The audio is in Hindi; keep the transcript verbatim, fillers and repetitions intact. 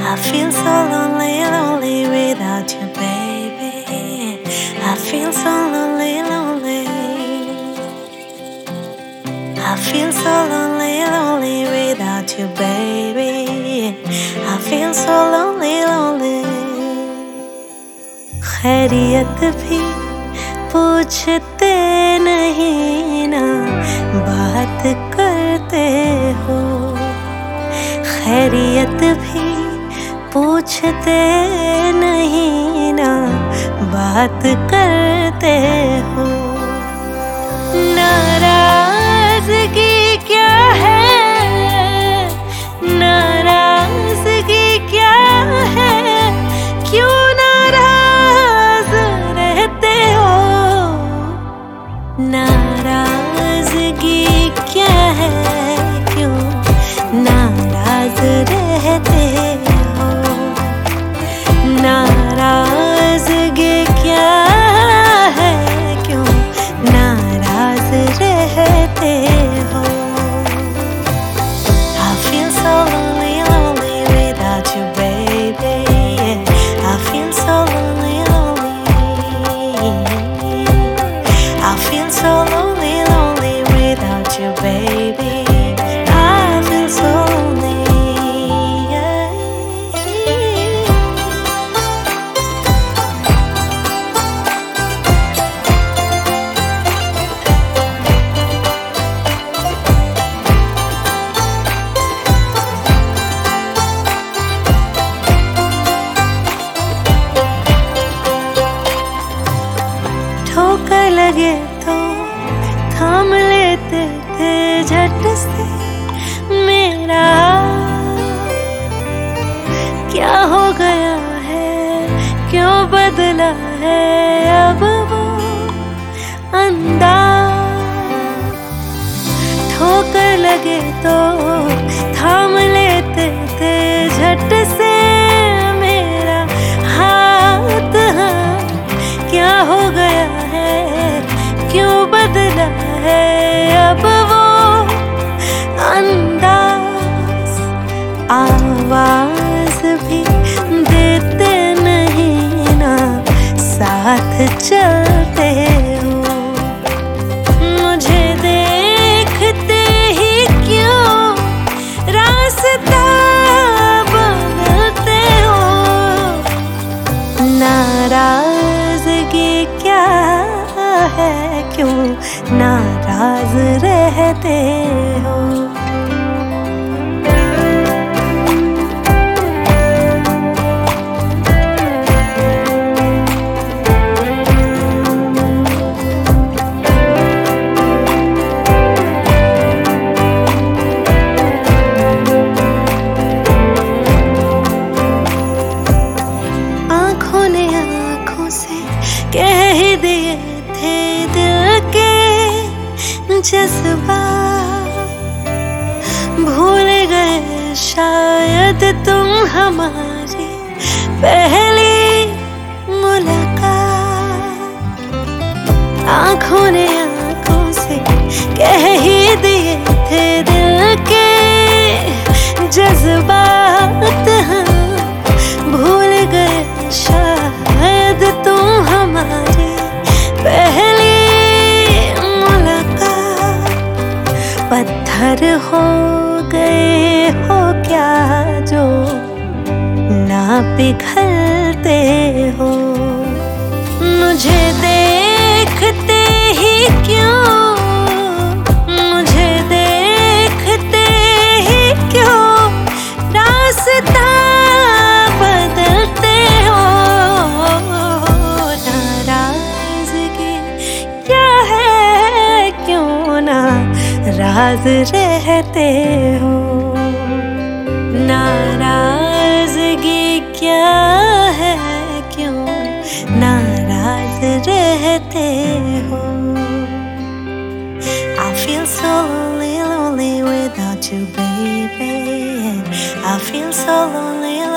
I feel so lonely, lonely without you, baby. I feel so lonely, lonely. I feel so lonely, lonely without you, baby. I feel so lonely, lonely. खैरियत भी पूछते नहीं ना बात करते हो, खैरियत भी पूछते नहीं ना बात करते हो। नाराज़गी क्या है, नाराज़गी क्या है, क्यों नाराज़ रहते हो। नाराज़गी क्या है, क्यों नाराज़ रहते हो। नाराज़गी क्या है, क्यों नाराज़ रहते हो। I feel so lonely, lonely without you, baby. I feel so lonely, lonely. I feel so lonely, lonely without you, baby. I feel so lonely, yeah. ठोकर लगे तो थाम लेते थे झट से मेरा, क्या हो गया है, क्यों बदला है अब वो अंदाज। ठोकर लगे तो थाम लेते थे झट से मेरा हाथ, हाँ क्या हो गया है, क्यों बदला है अब वो अंदाज। आवाज भी देते नहीं ना साथ चलते हो। मुझे देखते ही क्यों रास्ता बदलते हो। नाराज़गी क्या है, क्यों नाराज़ रहते हो। आँखों ने आँखों से कह ही दिए थे दिल के जज्बात, भूल गए शायद तुम हमारी पहली मुलाकात। आँखों ने आँखों से कह ही दिए थे दिल के जज्बात, हाँ भूल गए शायद तुम हमारी पहली मुलाकात। पत्थर हो गए हो क्या जो ना पिघलते हो। मुझे देखते ही क्यों, मुझे देखते ही क्यों रास्ता बदलते हो। नाराज़गी क्या है, क्यों नाराज़ रहते हो। नाराज़गी क्या है, क्यों नाराज़ रहते हो। I feel so lonely, lonely without you, baby. I feel so lonely,